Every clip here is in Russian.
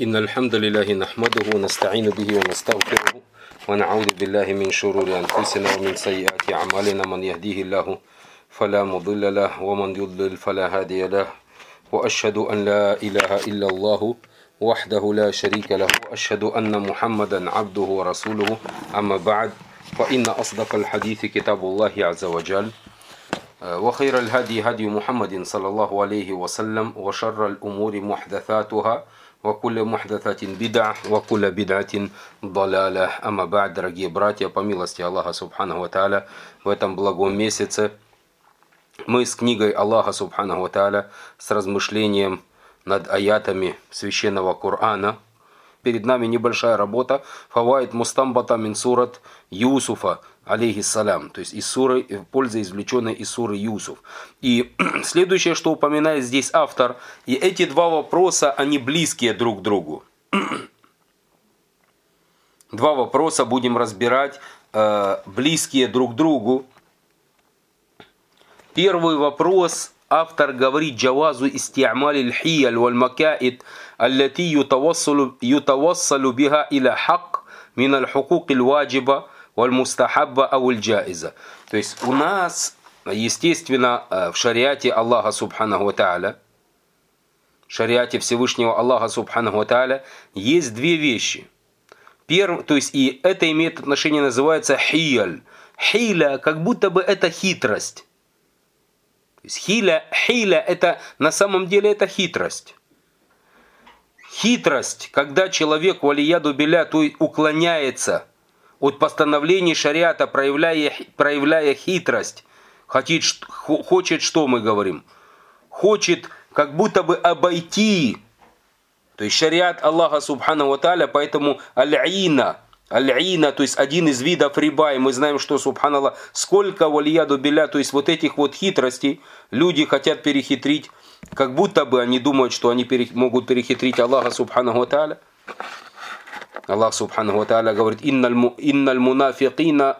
إن الحمد لله نحمده ونستعين به ونستغفره ونعوذ بالله من شرور أنفسنا ومن سيئات أعمالنا من يهديه الله فلا مضل له ومن يضلل فلا هادي له وأشهد أن لا إله إلا الله وحده لا شريك له وأشهد أن محمدا عبده ورسوله أما بعد فإن أصدق الحديث كتاب الله عز وجل وخير الهدي هدي محمد صلى الله عليه وسلم وشر الأمور محدثاتها وكل محدثة بدعة وكل بدعة ضلالة. Ама ба'д, дорогие братья, по милости Аллаха Субханаху ва Тааля, в этом благом месяце мы с книгой Аллаха Субханаху ва Тааля, с размышлением над аятами священного Корана. Перед нами небольшая работа «Фаваид мустамбата мин сурат Юсуфа, алейхиссалям», то есть из суры, польза, извлеченная из суры Юсуф. И следующее, что упоминает здесь автор, и эти два вопроса, они близкие друг к другу. Два вопроса будем разбирать, близкие друг к другу. Первый вопрос, автор говорит: «Джавазу исти'мали л-хияль валь-макаид, аллати ютавассалу биха иля хак мин аль-хукук аль-ваджиба валь-мустахабба ау-аль-джаиза». То есть у нас, естественно, в шариате Аллаха Субханаху ва Тааля, в шариате Всевышнего Аллаха Субханаху ва Тааля есть две вещи. То есть и это имеет отношение, называется хияль. Хиля, как будто бы это хитрость. То есть хиля это на самом деле это хитрость. Хитрость, когда человек валияду билля, то есть уклоняется от постановлений шариата, проявляя хитрость, хочет, что мы говорим? Хочет как будто бы обойти, то есть шариат Аллаха Субханаху ва Тааля, поэтому аль-ина, то есть один из видов риба, и мы знаем, что, субханаллах, сколько валияду билля, то есть вот этих вот хитростей люди хотят перехитрить, как будто бы они думают, что они могут перехитрить Аллаха Субханаху ва Тааля. Аллах Субханаху ва Тааля говорит: «Инналь мунафиқина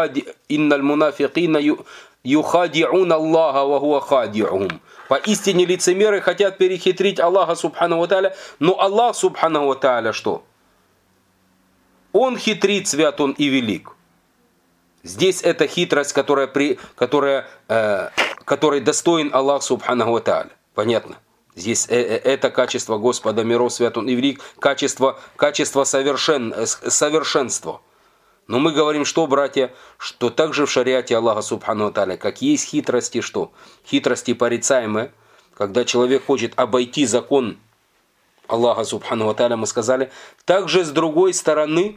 юхади'ун Аллаха ва хуа хади'ухум». Поистине лицемеры хотят перехитрить Аллаха Субханаху ва Тааля, но Аллах Субханаху ва Тааля что? Он хитрит, свят Он и велик. Здесь это хитрость, которой достоин Аллах Субханаху ва Тааля. Понятно? Здесь это качество Господа миров, свят Он и велик, качество совершенства. Но мы говорим, что, братья, что также в шариате Аллаха Субханаху ва Тааля, как есть хитрости, что? Хитрости порицаемые, когда человек хочет обойти закон Аллаха Субханаху ва Тааля, мы сказали. Также с другой стороны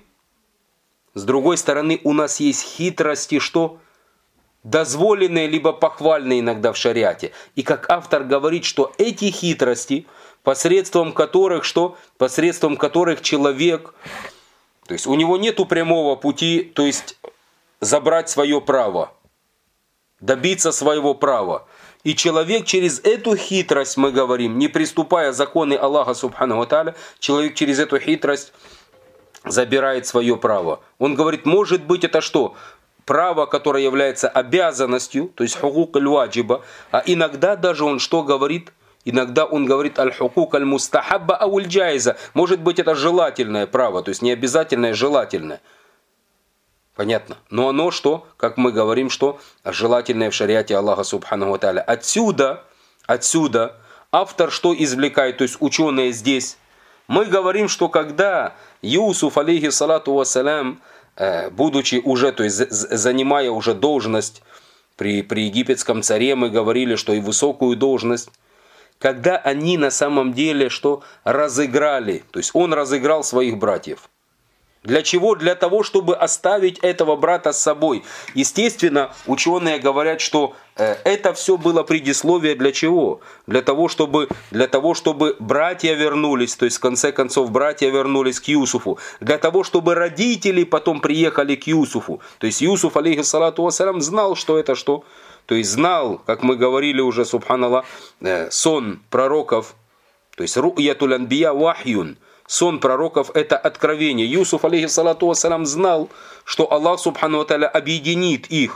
у нас есть хитрости, что дозволенные, либо похвальные иногда в шариате. И как автор говорит, что эти хитрости, посредством которых человек, то есть у него нету прямого пути, то есть забрать свое право, добиться своего права. И человек через эту хитрость, мы говорим, не приступая законы Аллаха Субханаху ва Тааля, человек через эту хитрость забирает свое право. Он говорит, может быть, это что? Право, которое является обязанностью, то есть хукук аль-ваджиба, а иногда даже он что говорит? Иногда он говорит аль-хукук аль-мустахабба ау-аль-джаиза. Может быть, это желательное право, то есть не обязательное, желательное. Понятно? Но оно что? Как мы говорим, что желательное в шариате Аллаха Субханаху ва Тааля. Отсюда автор что извлекает, то есть ученые здесь? Мы говорим, что когда Юсуф, алейхиссалату вассалям, будучи уже, то есть занимая уже должность при египетском царе, мы говорили, что и высокую должность, когда они на самом деле что разыграли, то есть он разыграл своих братьев. Для чего? Для того, чтобы оставить этого брата с собой. Естественно, ученые говорят, что это все было предисловие для чего? Для того, чтобы братья вернулись, то есть в конце концов братья вернулись к Юсуфу. Для того, чтобы родители потом приехали к Юсуфу. То есть Юсуф, алейхиссалату вассалям, знал, что это что? То есть знал, как мы говорили уже, субханаллах, сон пророков, то есть ру'ятуль анбия вахьюн. Сон пророков – это откровение. Юсуф, алейхиссалату вассалям, знал, что Аллах Субхану ва Тааля объединит их.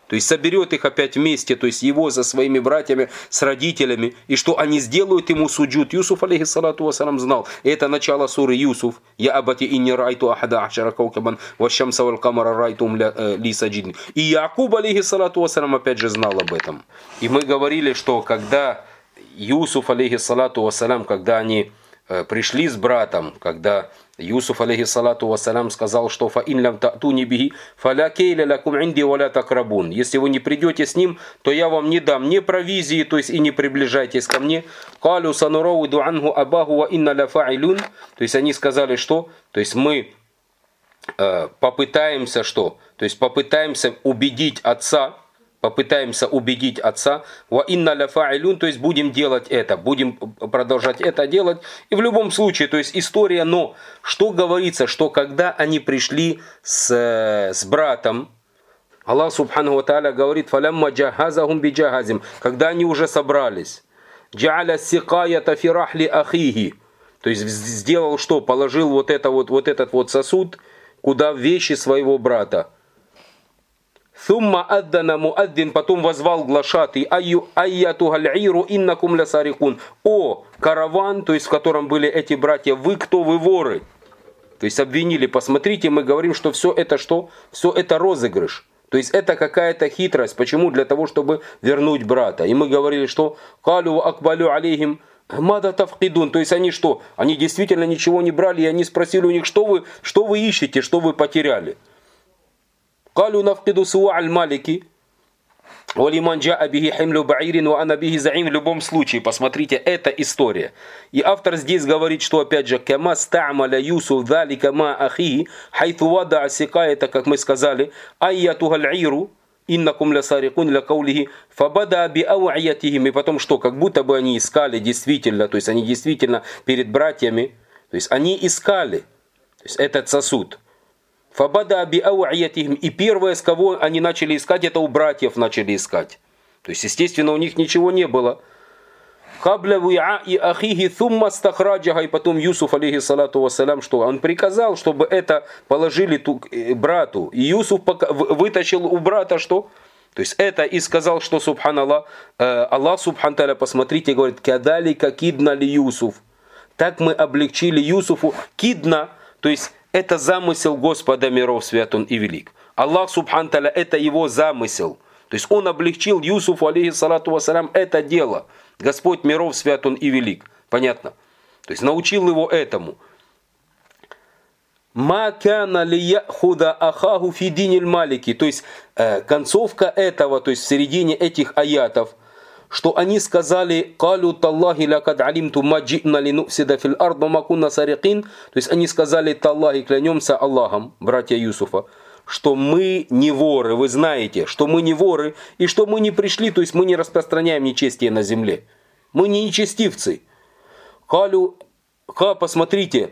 То есть соберет их опять вместе, то есть его со своими братьями, с родителями, и что они сделают ему суджуд. Юсуф, алейхиссалату вассалам, знал. И это начало суры Юсуф. «Я абати инни райту ахада ахшара каукабан, вашшамса вал камара райтум ли саджидни». И Якуб, алейхиссалату вассалам, опять же знал об этом. И мы говорили, что когда Юсуф, алейхиссалату вассалам, когда они пришли с братом, когда Юсуф, алейхиссалату вассалам, сказал, что «Фаин лям та'туни бихи, фаля кейля лакум инди валя такрабун». Если вы не придете с ним, то я вам не дам ни провизии, то есть и не приближайтесь ко мне. «Калю сануравиду анху абаху ва инна ля фа'илюн». То есть они сказали, что? То есть мы попытаемся что? То есть попытаемся убедить отца, «Ва инна ля фа'илюн», то есть будем делать это, будем продолжать это делать. И в любом случае, то есть история, но что говорится, что когда они пришли с братом, Аллах Субхану ва Тааля говорит: «Фалямма джахазахум биджахазим», когда они уже собрались, «Джа'аля сикаята фи рахли ахихи», то есть сделал что? Положил вот этот вот сосуд, куда вещи своего брата. Сумма аддана муаддин, потом возвал глашатый: айятухаль-иру иннакум лясарикун. О, караван, то есть в котором были эти братья, вы кто? Вы воры. То есть обвинили. Посмотрите, мы говорим, что все это что? Все это розыгрыш. То есть это какая-то хитрость. Почему? Для того, чтобы вернуть брата. И мы говорили, что калю акбалю алейхим мада тафкидун. То есть они что? Они действительно ничего не брали, и они спросили у них: что вы ищете, что вы потеряли? قالوا نفقد سواع المالك ولمن جاء به حمل بعير وأنا به زعيم. В любом случае, посмотрите, это история. И автор здесь говорит, что опять же, كما استعمل يوسف ذلك مع أخيه حيث وضع سقاية, как мы сказали, أيتها العير иннакум лясарикун ля каулихи фабада би ау'иятихим. И потом что? Как будто бы они искали действительно, то есть они действительно перед братьями, то есть они искали, то есть этот сосуд. Фабада би ау'иятихим. И первое, с кого они начали искать, это у братьев начали искать. То есть, естественно, у них ничего не было. Кабля ви'а'i ахихи thumма стахраджаха. И потом Юсуф, алейхиссалату вассалям, что он приказал, чтобы это положили брату. И Юсуф вытащил у брата что? То есть это и сказал, что субханаллах, Аллах субхан та'аля, посмотрите, говорит: кадалика кидна ли Юсуф. Так мы облегчили Юсуфу. Кидна, то есть это замысел Господа миров, свят он и велик. Аллах субхан та'аля, это его замысел. То есть он облегчил Юсуфу, алейхиссалату вассалям, это дело. Господь миров, свят он и велик. Понятно? То есть научил его этому. Ма кана лияхуда ахаху фи диниль малики. То есть концовка этого, то есть в середине этих аятов, что они сказали: «Калю таллахи лакад алимту маджитна линуфсида фил ард ма кунна сарикин». То есть они сказали: «Таллахи, клянемся Аллахом», братья Юсуфа, что мы не воры, вы знаете, что мы не воры, и что мы не пришли, то есть мы не распространяем нечестие на земле. Мы не нечестивцы. Посмотрите.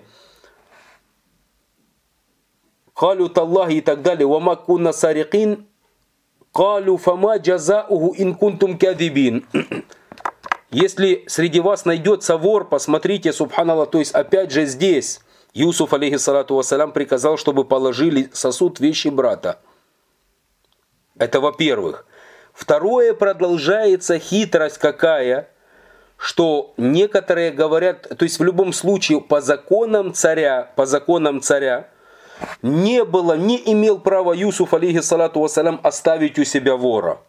Калю таллахи и так далее. Ва ма кунна сарикин. Калю фама джазауху ин кунтум кадибин. Если среди вас найдется вор, посмотрите, субханаллах, то есть опять же здесь Юсуф, алейхиссалату вассалям, приказал, чтобы положили сосуд вещи брата. Это во-первых. Второе, продолжается хитрость какая, что некоторые говорят, то есть в любом случае по законам царя, не имел права Юсуф, алейхиссалату вассалям, оставить у себя вора.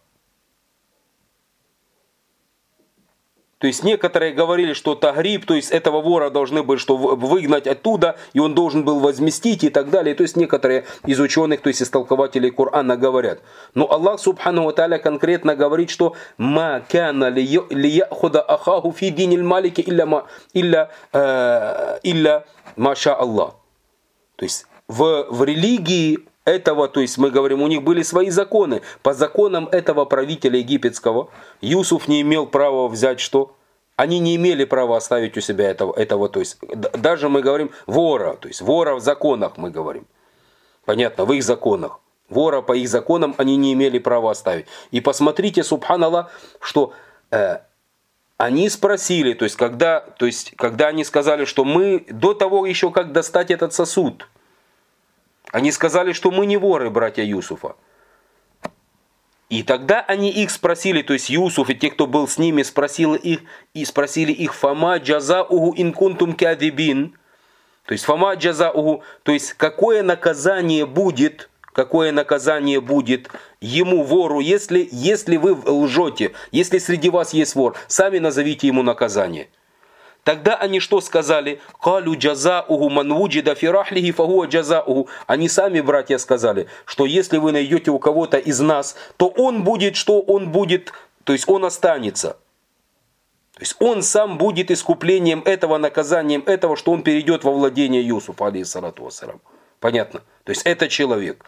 То есть некоторые говорили, что тагриб, то есть этого вора должны были что выгнать оттуда, и он должен был возместить и так далее. То есть некоторые из ученых, то есть из толкователей Корана говорят. Но Аллах субхану ва тааля конкретно говорит, что «Ма кана лияхуда ахаху фи диниль малики илля маша Аллах». То есть в религии этого, то есть мы говорим, у них были свои законы. По законам этого правителя египетского Юсуф не имел права взять что? Они не имели права оставить у себя этого, то есть даже мы говорим вора, то есть вора в законах мы говорим. Понятно, в их законах. Вора по их законам они не имели права оставить. И посмотрите, субханаллах, что они спросили, то есть когда они сказали, что мы до того еще как достать этот сосуд, они сказали, что мы не воры, братья Юсуфа. И тогда они их спросили, то есть Юсуф и те, кто был с ними, спросили их «Фама джазауху ин кунтум кадибин». То есть «Фама джазауху», то есть какое наказание будет ему, вору, если вы лжете, если среди вас есть вор, сами назовите ему наказание. Тогда они что сказали? «Калю джазауху ман вуджида фи рахлихи фахуа джазауху». Они сами, братья, сказали, что если вы найдете у кого-то из нас, то он будет, то есть он останется. То есть он сам будет искуплением этого, наказанием этого, что он перейдет во владение Юсуфа, алейхиссалату вассалам. Понятно? То есть это человек.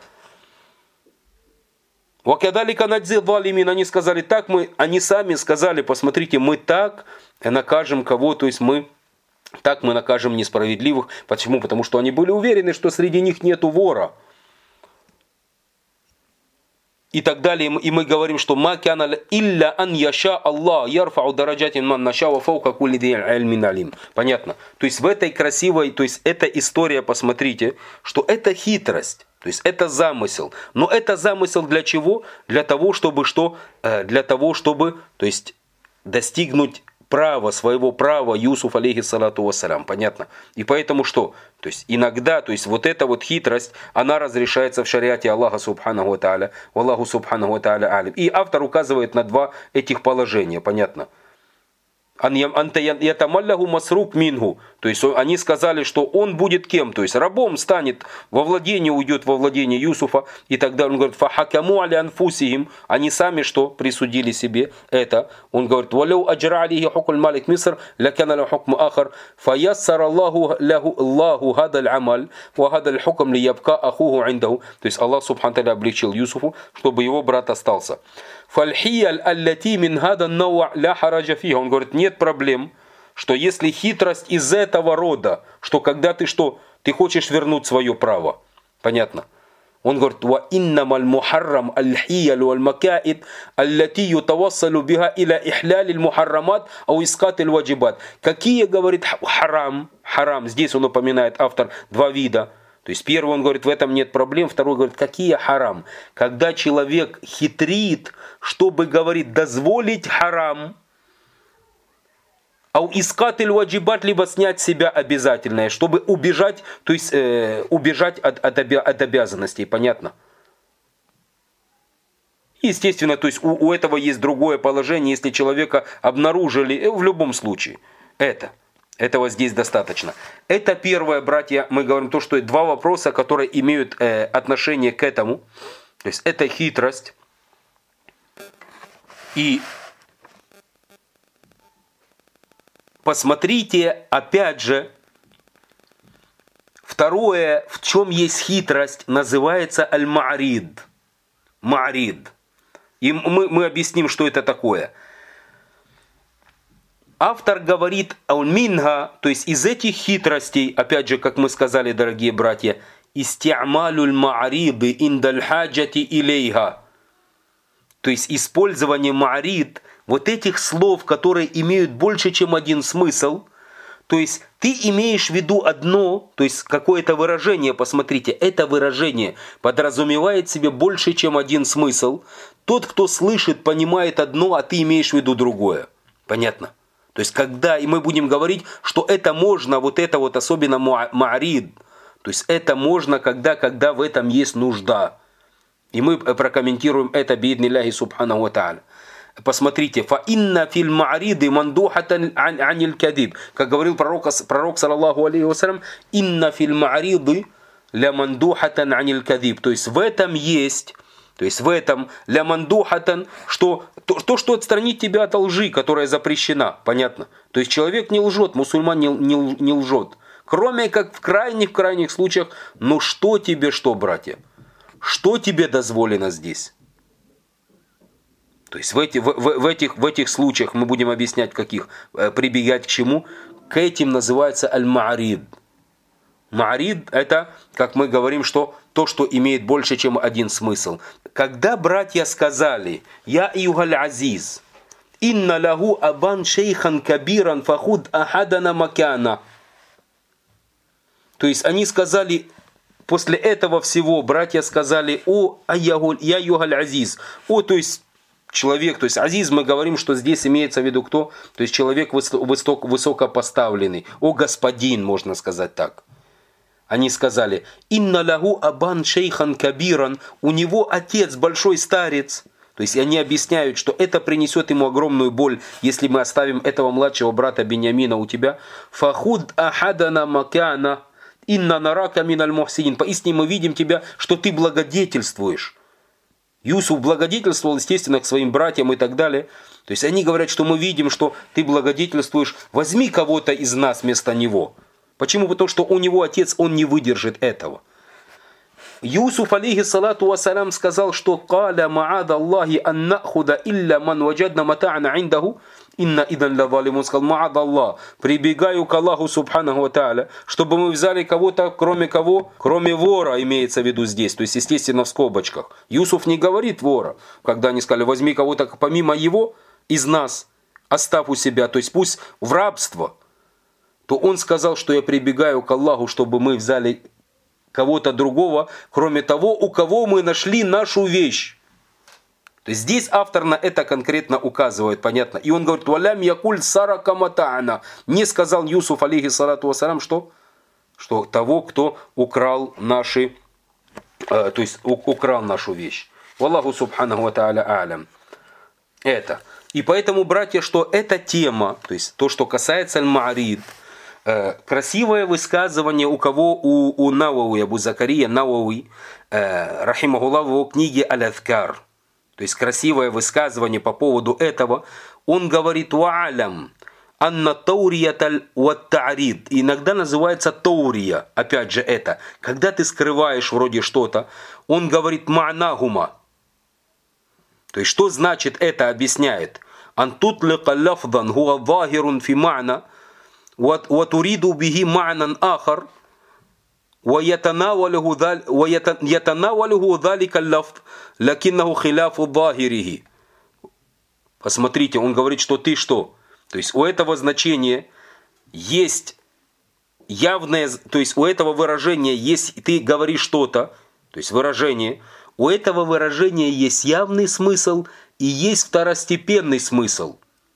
«Вакадалика надзи залимин», они сказали так, они сами сказали, посмотрите, мы так накажем кого, то есть мы накажем несправедливых. Почему? Потому что они были уверены, что среди них нету вора. И так далее. И мы говорим, что «Ма кяна илля ан яша Аллах ярфау дараджатин ман наша ва фаука кулли ди ильмин алим». Понятно? То есть в этой красивой, то есть эта история, посмотрите, что это хитрость. То есть это замысел. Но это замысел для чего? Для того, чтобы что? Для того, чтобы, то есть, достигнуть своего права Юсуф, алейхиссалату вассалям. Понятно? И поэтому что? То есть иногда, то есть вот эта вот хитрость, она разрешается в шариате Аллаха субханаху ва тааля. Валлаху субханаху ва тааля алим. И автор указывает на два этих положения. Понятно? Ятамаллаху масрук мингу. То есть они сказали, что он будет кем? То есть рабом станет, уйдет во владение Юсуфа. И тогда он говорит, фахакаму аля анфусихим. Они сами что? Присудили себе это. Он говорит, валяу аджра алихи хукм малик миср, лакана ла хукм ахар, фаяссар Аллаху хадаль амаль, ва хадаль хукм лиябка ахуху индаху. То есть Аллах субхану тааля облегчил Юсуфу, чтобы его брат остался. Фальхияль аллати мин хада науа ля хараджа фиха. Он говорит, нет проблем, что если хитрость из этого рода, что когда ты хочешь вернуть свое право. Понятно? Он говорит, ва иннамаль мухаррам аль-хияль валь-макаид аллати ютавассалу биха иля ихлялиль мухаррамат ау искатиль ваджибат. Какие, говорит, харам? Здесь он упоминает, автор, два вида. То есть первый, он говорит, в этом нет проблем. Второй говорит, какие харам? Когда человек хитрит, чтобы, говорит, дозволить харам, ау искатель ваджибат, либо снять с себя обязательное, чтобы убежать, то есть убежать от обязанностей. Понятно? Естественно, то есть у этого есть другое положение, если человека обнаружили, в любом случае. Этого здесь достаточно. Это первое, братья, мы говорим то, что два вопроса, которые имеют отношение к этому. То есть это хитрость. И посмотрите, опять же, второе, в чем есть хитрость, называется аль-ма'рид. Ма'рид. И мы объясним, что это такое. Автор говорит «Минга», то есть из этих хитростей, опять же, как мы сказали, дорогие братья, «Исти'малюль ма'риды индаль хаджати илейха». То есть использование ма'рид, вот этих слов, которые имеют больше, чем один смысл. То есть ты имеешь в виду одно, то есть какое-то выражение, посмотрите, это выражение подразумевает в себе больше, чем один смысл. Тот, кто слышит, понимает одно, а ты имеешь в виду другое. Понятно? То есть, когда, и мы будем говорить, что это можно, вот это вот особенно ма'рид, то есть это можно, когда в этом есть нужда. И мы прокомментируем это бииднилляхи субханаху ва тааля. Посмотрите, фа инна филь ма'риды мандухатан аниль кадиб. Как говорил пророк саллаллаху алейхи вассалям, инна филь ма'риды ля мандухатан аниль кадиб. То есть в этом есть... То есть в этом ля мандухатан, что отстранит тебя от лжи, которая запрещена. Понятно? То есть человек не лжет, мусульман не лжет. Кроме как в крайних случаях, но что тебе, братья? Что тебе дозволено здесь? То есть в этих случаях мы будем объяснять, каких, прибегать к чему. К этим называется аль-ма'рид. Ма'рид – это, как мы говорим, что то, что имеет больше, чем один смысл. Когда братья сказали «Я июгаль азиз, инна лаху абан шейхан кабиран фахуд ахадана макяна». То есть они сказали после этого всего братья сказали: о, я югаль азиз, о, то есть человек, то есть азиз, мы говорим, что здесь имеется в виду кто? То есть человек высокопоставленный, о господин, можно сказать так. Они сказали: инна лаху абан шейхан кабиран, у него отец большой старец. То есть они объясняют, что это принесет ему огромную боль, если мы оставим этого младшего брата Беньямина у тебя. Фахуд ахадана макана инна нарака миналь мухсинин. Поистине мы видим тебя, что ты благодетельствуешь. Юсуф благодетельствовал, естественно, к своим братьям и так далее. То есть они говорят, что мы видим, что ты благодетельствуешь. Возьми кого-то из нас вместо него. Почему? Потому что у него отец, он не выдержит этого. Юсуф, алейхиссалату вассалям, сказал, что «Каля ма'ада Аллахи ан нахуда илля ман ваджадна мата'на индаху, инна идан ла залим». Он сказал: «Ма'ада Аллах, прибегаю к Аллаху субханаху ва тааля, чтобы мы взяли кого-то, кроме кого? Кроме вора», имеется в виду здесь, то есть, естественно, в скобочках. Юсуф не говорит вора, когда они сказали: «Возьми кого-то помимо его из нас, оставь у себя», то есть пусть в рабство. То он сказал, что я прибегаю к Аллаху, чтобы мы взяли кого-то другого, кроме того, у кого мы нашли нашу вещь. То есть здесь автор на это конкретно указывает, понятно. И он говорит: «Валям якуль сарака мата'ана». Не сказал Юсуф, алейхиссалату вассалям, что того, кто украл наши, то есть украл нашу вещь. Валлаху субханаху ва тааля а'лям. Это. И поэтому, братья, что эта тема, то есть то, что касается аль-Ма'рид, красивое высказывание у кого? У Науави, Абу Закария Науави, рахимахуллах, в его книге «Аль-Адкар». То есть красивое высказывание по поводу этого. Он говорит: «Ва'алям анна таурията ва-та'рид». Иногда называется таурия. Опять же это. Когда ты скрываешь вроде что-то. Он говорит: «Ма'нахума». То есть что значит это, объясняет. «Ан тутлика лафдан хуа захирун фи ма'на». وتريد به معنى آخر ويتناوله ذلك اللفظ لكنه خلاف ظاهره. Посмотрите, он говорит, что ты что? То есть у этого значения есть явное, то есть у этого выражения есть, ты говоришь что-то, то есть выражение, у этого выражения есть явный смысл и есть второстепенный смысл.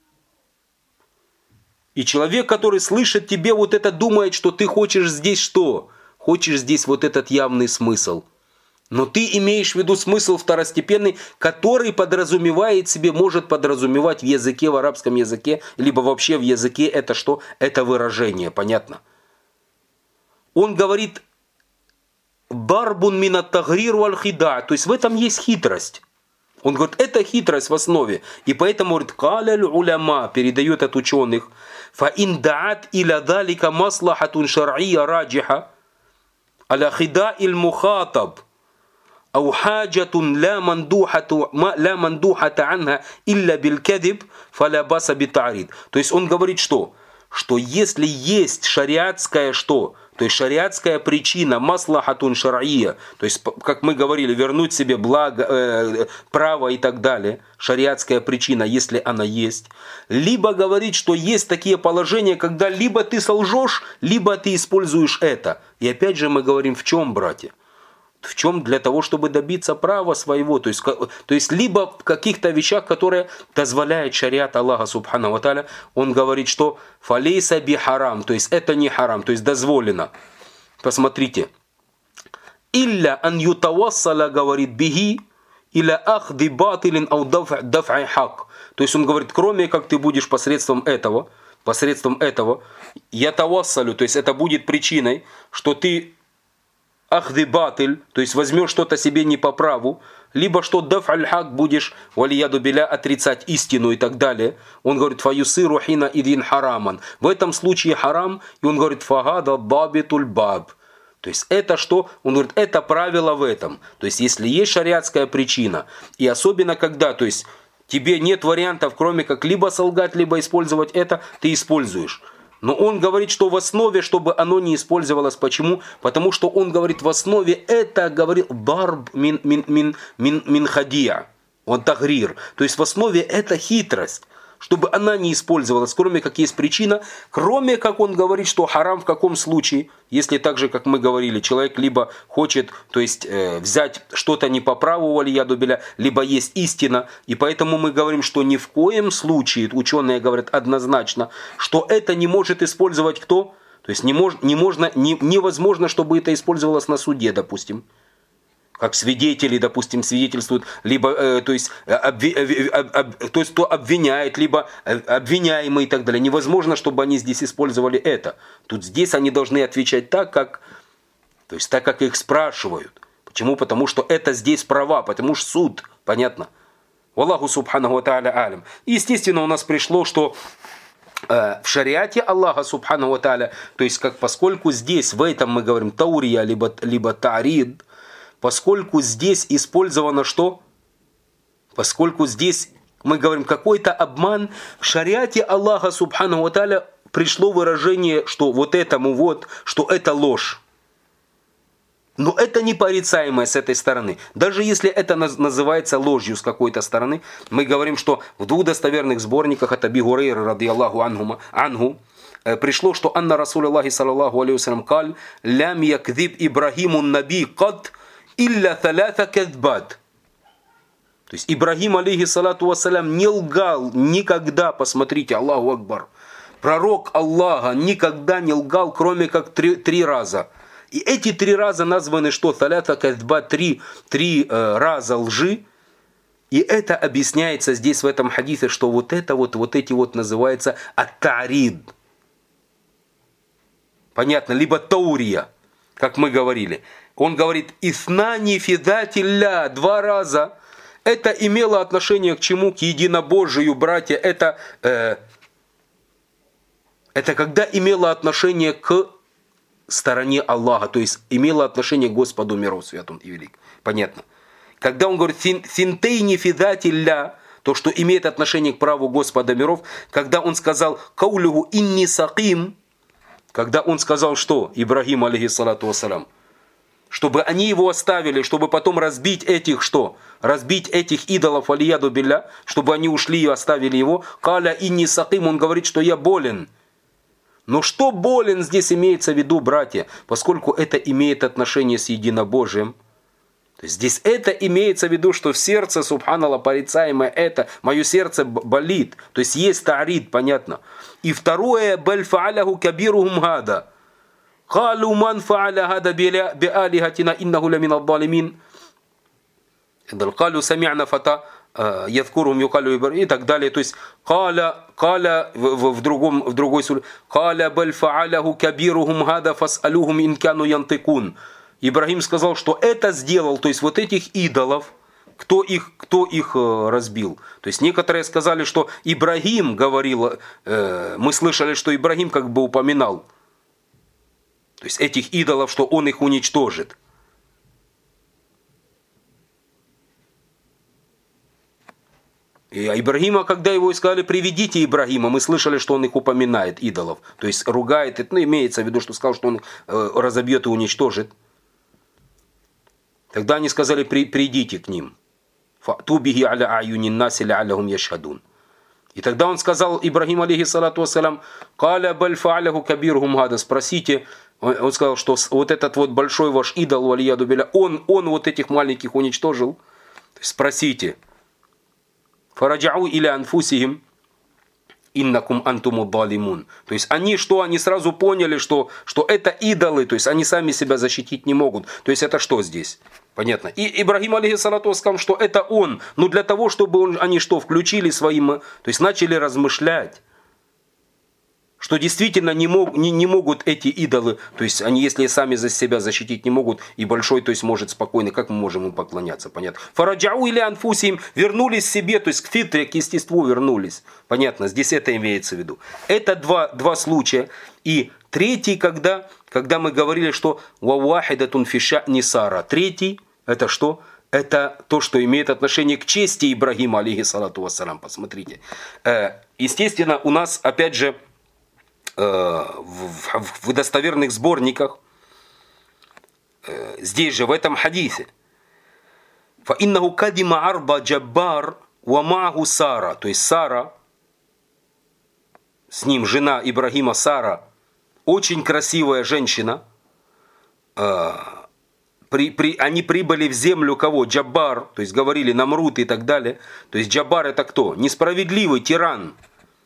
И человек, который слышит тебе вот это, думает, что ты хочешь здесь что? Хочешь здесь вот этот явный смысл. Но ты имеешь в виду смысл второстепенный, который подразумевает себе, может подразумевать в языке, в арабском языке, либо вообще в языке это что? Это выражение, понятно? Он говорит: «Дарбун минат тагрир валь хида», то есть в этом есть хитрость. Он говорит, это хитрость в основе. И поэтому, говорит, «Каляль уляма», передает от ученых, «Фаин даат иля далика маслахатун шар'ия раджиха, аля хида иль мухатаб, ау хаджатун ла мандухата анха илля биль кадиб, фаля баса битарид». То есть он говорит, что если есть шариатская что? То есть шариатская причина, маслахатун шар'ия, то есть, как мы говорили, вернуть себе благо, право и так далее, шариатская причина, если она есть. Либо говорит, что есть такие положения, когда либо ты солжешь, либо ты используешь это. И опять же мы говорим, в чем, братья? В чем? Для того, чтобы добиться права своего. То есть либо в каких-то вещах, которые дозволяет шариат Аллаха субхану ва тааля, он говорит, что фалейса би харам, то есть это не харам, то есть дозволено. Посмотрите. Илля ан ютавассала, говорит, бихи, иля ахди батилин ау даф'ай хак. То есть он говорит, кроме как ты будешь посредством этого, я тавассалю, то есть это будет причиной, что ты ахды батыль, то есть возьмешь что-то себе не по праву, либо что даф аль-хак будешь, валияду биля, отрицать истину и так далее. Он говорит, фаюсиру хина идин хараман. В этом случае харам, и он говорит, фагада бабитуль баб. То есть это что? Он говорит, это правило в этом. То есть если есть шариатская причина, и особенно когда, то есть тебе нет вариантов, кроме как либо солгать, либо использовать это, ты используешь. Но он говорит, что в основе, чтобы оно не использовалось. Почему? Потому что он говорит, в основе это, говорит, дарб мин хадия. Он тагрир. То есть в основе это хитрость. чтобы она не использовалась, кроме как есть причина, кроме как он говорит, что харам в каком случае, если так же, как мы говорили, человек либо хочет, то есть взять что-то не по праву валияду билля, либо есть истина, и поэтому мы говорим, что ни в коем случае, ученые говорят однозначно, что это не может использовать кто? То есть невозможно, чтобы это использовалось на суде, допустим. Как свидетели, допустим, свидетельствуют, либо, то есть кто обвиняет, либо обвиняемый и так далее. Невозможно, чтобы они здесь использовали это. Тут здесь они должны отвечать так, как их спрашивают. Почему? Потому что это здесь права, потому что суд, понятно. Аллаху субханаху ва тааля алям. И естественно у нас пришло, что в шариате Аллаха субханаху ва тааля, то есть поскольку здесь, в этом мы говорим таурия, либо тарид, поскольку здесь использовано что? Поскольку здесь мы говорим какой-то обман, в шариате Аллаха субханаху ва тааля пришло выражение, что вот этому вот, что это ложь. Но это непорицаемое с этой стороны. Даже если это называется ложью с какой-то стороны, мы говорим, что в двух достоверных сборниках от Аби Гурейры радийаллаху анху пришло, что анна Расул Аллахи саллаллаху алейхи вассалям каль лям якдиб Ибрахиму наби кад илля талята кадбат. То есть Ибрахим алейхиссалату вассалям не лгал никогда, посмотрите, Аллаху Акбар. Пророк Аллаха никогда не лгал, кроме как три раза. И эти 3 раза названы что? Талята кадба, 3 раза лжи. И это объясняется здесь в этом хадисе, что вот эти называется ат-тарид. Понятно? Либо таурия, как мы говорили. Он говорит, иснани фидатилля, 2 раза. Это имело отношение к чему? К единобожию, братья. Это когда имело отношение к стороне Аллаха, то есть имело отношение к Господу миров, святым и велик. Понятно? Когда он говорит «финтейни фидатилля», то, что имеет отношение к праву Господа миров, когда он сказал «каулюху инни саким», когда он сказал что? Ибрагим, алейхиссалату вассалям, чтобы они его оставили, чтобы потом разбить этих что? Разбить этих идолов, алияду билля, чтобы они ушли и оставили его. «Каля инни саким», он говорит, что я болен. Но что болен здесь имеется в виду, братья, поскольку это имеет отношение с единобожием. То есть здесь это имеется в виду, что в сердце, субханаллах, порицаемое это, мое сердце болит. То есть тарид, понятно. И второе, «Баль фааляху кабирухум гада». «Калу ман фааля гада биалихатина иннаху ля мин аддалимин». «Калу сами'на фата». Ядкурум юкалю и так далее. То есть каля в другой суре каля баль фааляху кабирухум гада фасалюхум инкану янтыкун. Ибрагим сказал, что это сделал, то есть вот этих идолов, кто их разбил. То есть некоторые сказали, что Ибрагим говорил, мы слышали, что Ибрагим как бы упоминал, то есть этих идолов, что он их уничтожит. И Ибрагима, когда его сказали, приведите Ибрагима, мы слышали, что он их упоминает, идолов. То есть ругает, имеется в виду, что сказал, что он разобьет и уничтожит. Тогда они сказали, придите к ним. Фатубихи аля аюнин наси ла'аллахум яшхадун. И тогда он сказал, Ибрагим, алейхиссалату вассалям, каля баль фааляху кабирухум гада, спросите, он сказал, что вот этот вот большой ваш идол, валияду билля, он вот этих маленьких уничтожил. Спросите. Фараджау иля анфусихим иннакум антуму далимун. То есть они сразу поняли, что это идолы, то есть они сами себя защитить не могут. То есть это что здесь? Понятно. И Ибрагим, алейхиссалату сказал, что это он. Но для того, чтобы они включили своим, то есть начали размышлять, что действительно не могут эти идолы, то есть они, если сами за себя защитить не могут, и большой, то есть может спокойно, как мы можем им поклоняться, понятно. Фараджау или анфусим, вернулись себе, то есть к фитре, к естеству вернулись, понятно, здесь это имеется в виду. Это два случая. И третий, когда мы говорили, что вавахидатун фиша нисара, третий, это что? Это то, что имеет отношение к чести Ибрагима, алейхиссалату вассалям, посмотрите. Естественно, у нас, опять же, в достоверных сборниках, здесь же в этом хадисе, فَإِنَّهُ كَدِمَ عَرْبَ جَبَّارٍ وَمَعَهُ Сара, то есть Сара, с ним жена Ибрагима Сара, очень красивая женщина. Они прибыли в землю кого? Джаббар, то есть говорили Намрут и так далее. То есть Джаббар это кто? Несправедливый тиран.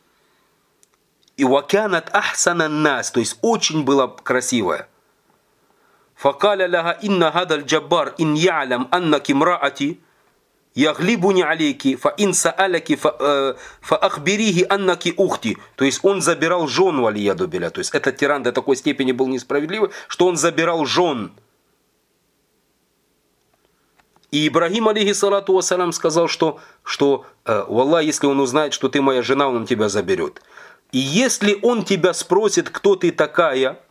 И вакянат ахсанан нас, то есть очень была красивая. Факаля ляга инна гадаль Джаббар ин я'лям аннаки мраати яглибуни алейки фа ин са'аляки фа ахбирихи аннаки ухти. То есть он забирал жен валияду биля. То есть этот тиран до такой степени был несправедливый, что он забирал жен. И Ибрагим, алейхиссалату вассалям, сказал, что «Валлах, если он узнает, что ты моя жена, он тебя заберет. И если он тебя спросит, кто ты такая,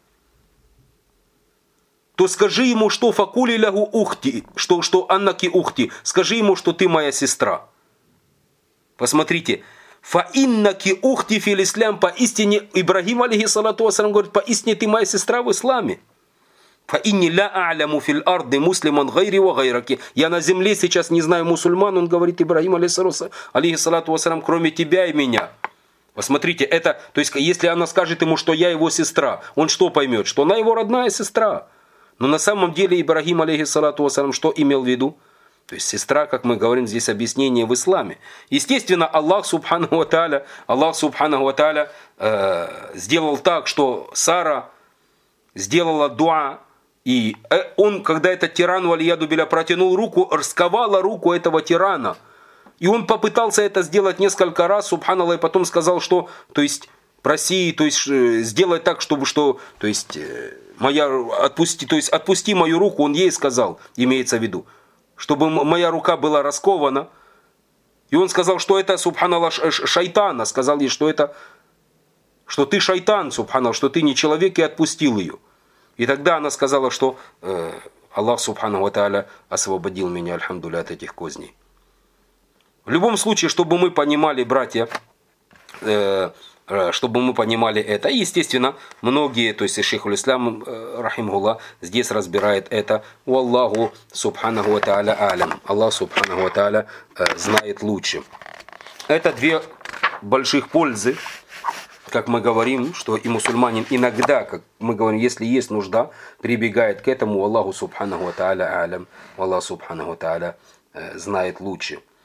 то скажи ему, что факули лягу ухти, что аннаки ухти, скажи ему, что ты моя сестра». Посмотрите, «Фа иннаки ухти фил ислам», поистине, Ибрагим, алейхиссалату вассалям, говорит, поистине ты моя сестра в исламе. «Фаинни ла а'ляму фил арды муслиман гайри ва гайраки». Я на земле сейчас не знаю мусульман, он говорит, Ибрагим, алейхиссалату вассалям, кроме тебя и меня. Посмотрите, это, то есть, если она скажет ему, что я его сестра, он что поймет? Что она его родная сестра. Но на самом деле Ибрагим, алейхиссалату вассалям, что имел в виду? То есть сестра, как мы говорим, здесь объяснение в исламе. Естественно, Аллах субханаху ва тааля сделал так, что Сара сделала дуа. И он, когда этот тиран валияду биля протянул руку, расковала руку этого тирана. И он попытался это сделать несколько раз, субханаллах, и потом сказал, что, то есть, проси, то есть, сделай так, чтобы, что, то есть, отпусти мою руку, он ей сказал, имеется в виду, чтобы моя рука была раскована. И он сказал, что это, субханаллах, шайтана, сказал ей, что ты шайтан, субханаллах, что ты не человек, и отпустил ее. И тогда она сказала, что Аллах субханаху ва тааля освободил меня, альхамдулилля, от этих козней. В любом случае, чтобы мы понимали, братья, чтобы мы понимали это. И, естественно, многие, то есть шейх аль-Ислам, рахимахуллах, здесь разбирает это. Аллаху субханаху ва тааля алям. Аллах субханаху ва тааля знает лучше. Это две больших пользы. Как мы говорим, что и мусульманин иногда, как мы говорим, если есть нужда, прибегает к этому. Аллаху субханаху ва тааля алям. Аллах субханаху ва тааля знает лучше.